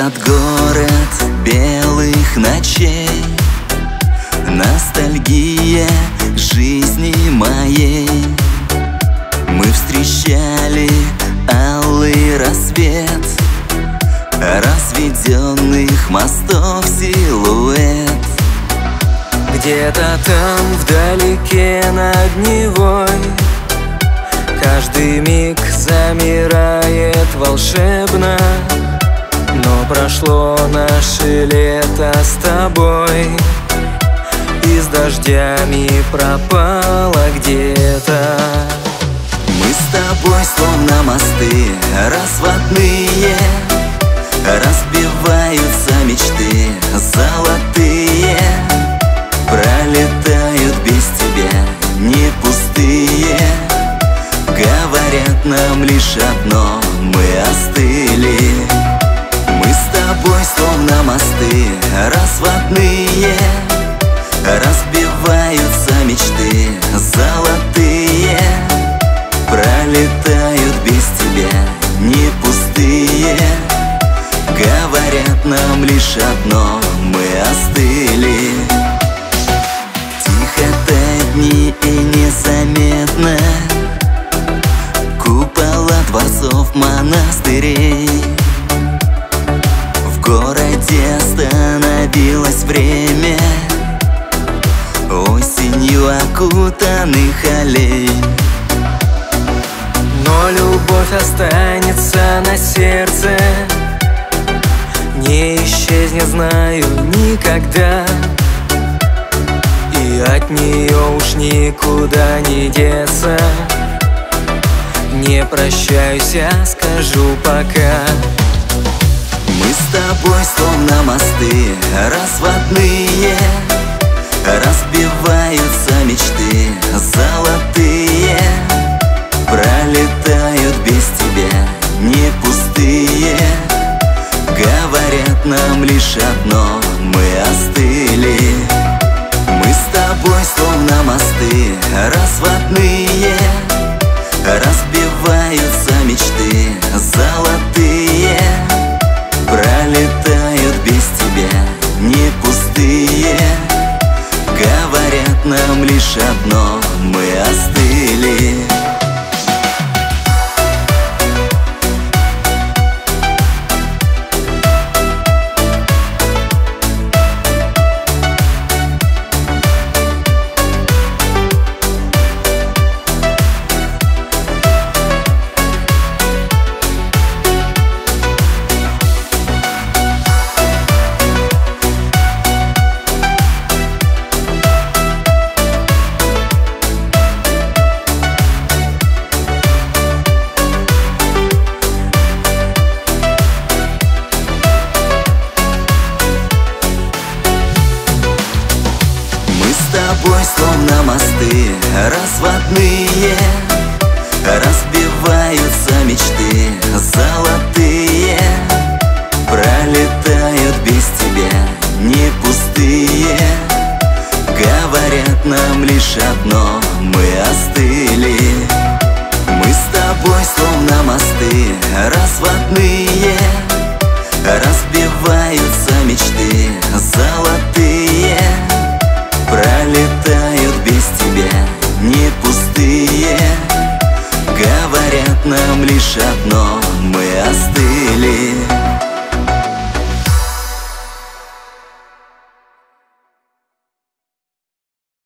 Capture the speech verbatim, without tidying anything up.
Этот город белых ночей, ностальгия жизни моей. Мы встречали алый рассвет разведенных мостов силуэт. Где-то там вдалеке над Невой каждый миг замирает волшебно. Но прошло наше лето с тобой, и с дождями пропало где-то. Мы с тобой словно мосты разводные, разбиваются мечты золотые, пролетают без тебя не пустые. Говорят нам лишь одно: мы остыли. Мы с тобой словно мосты разводные, разбиваются мечты золотые, пролетают без тебя не пустые. Говорят нам лишь одно: мы остыли. Тихо тают дни и незаметно купола дворцов монастырей. В городе остановилось время осенью окутанных аллей. Но любовь останется на сердце, не исчезнет, знаю, никогда. И от нее уж никуда не деться. Не прощаюсь, я скажу пока. Мы с тобой словно мосты разводные, разбиваются мечты золотые, пролетают без тебя не пустые. Говорят нам лишь одно: мы остыли. Мы с тобой словно мосты разводные, разбиваются мечты золотые, пролетают без тебя не пустые. Говорят нам лишь одно: мы остыли. Словно мосты разводные, разбиваются мечты золотые, пролетают без тебя не пустые. Говорят нам лишь одно: мы остыли. Мы с тобой словно мосты разводные,